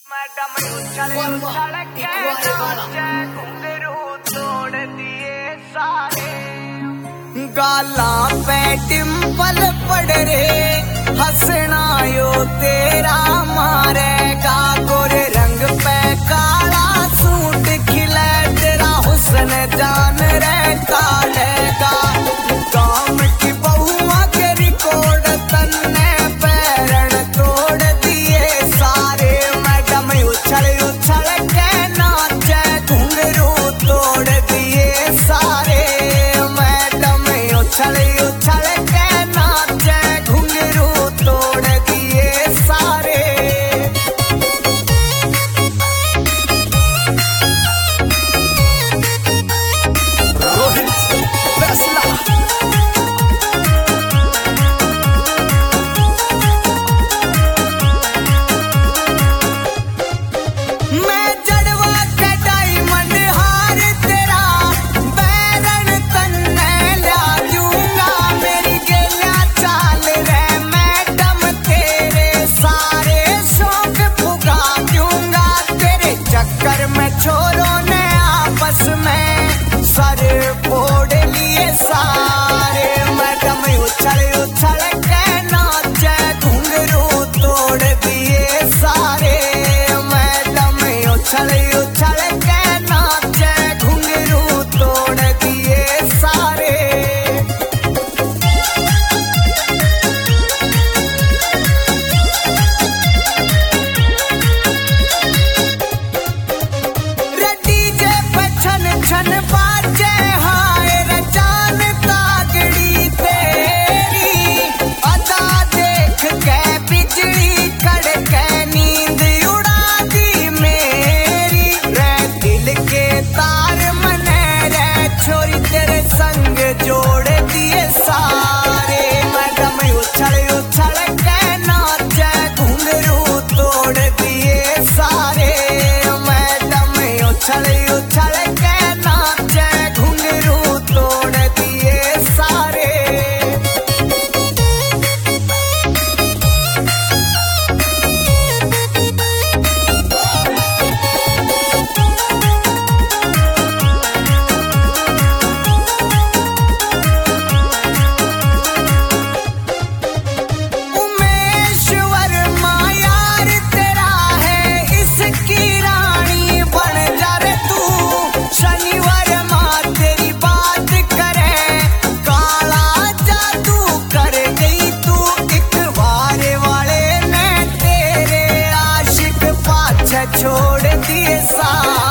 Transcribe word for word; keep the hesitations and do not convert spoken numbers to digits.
madam उछल उछल के नाचे घुंघरू तोड़ दिए सारे गाला पे डिंपल पड़ रे हंसना यो तेरा मारेगा गोरे रंग पे काला सूट खिले तेरा हुस्न जान रे काटेगा काम की बहुआ के रिकॉर्ड तन्ने पैरण तोड़ दिए सारे मैडम उछल उछल के नाचे घुंघरू तोड़ दिए सारे मैडम उछल उछल के नाचे घुंघरू तोड़ दिए सारे रोहित फैसला मैं जड़वा के डायमंड हार तेरा बैरन तन्ने ला दूंगा मेरी गेला चाल रे मैडम तेरे सारे शौक पुगा दूंगा तेरे चक्कर में छोरों ने आपस में सर फोड़ लिए सारे मैडम उछल उछल के नाचे घुंघरू तोड़ दिए सारे मैडम उछल उछल के नाचे घुंघरू तोड़ दिए सारे रे डीजे पे छन छन बाजे हाय रे जान तागड़ी तेरी अदा देख के बिजली कड़के नींद उड़ा दी मेरी रे दिल के तार मने रे छोरी तेरे संग जोड़ दिए सारे मैडम उछल उछल के नाचे घुंघरू तोड़ दिए सारे मैडम उछल उछल के नाचे घुंघरू तोड़ दिए सारे उमेश्वर मायार तेरा है इसकी रानी बन जा रे तू शनिवार माँ तेरी बात करे काला जादू कर गई तू एक बार वाले ने तेरे आशिक पाछे छोड़ दिए सा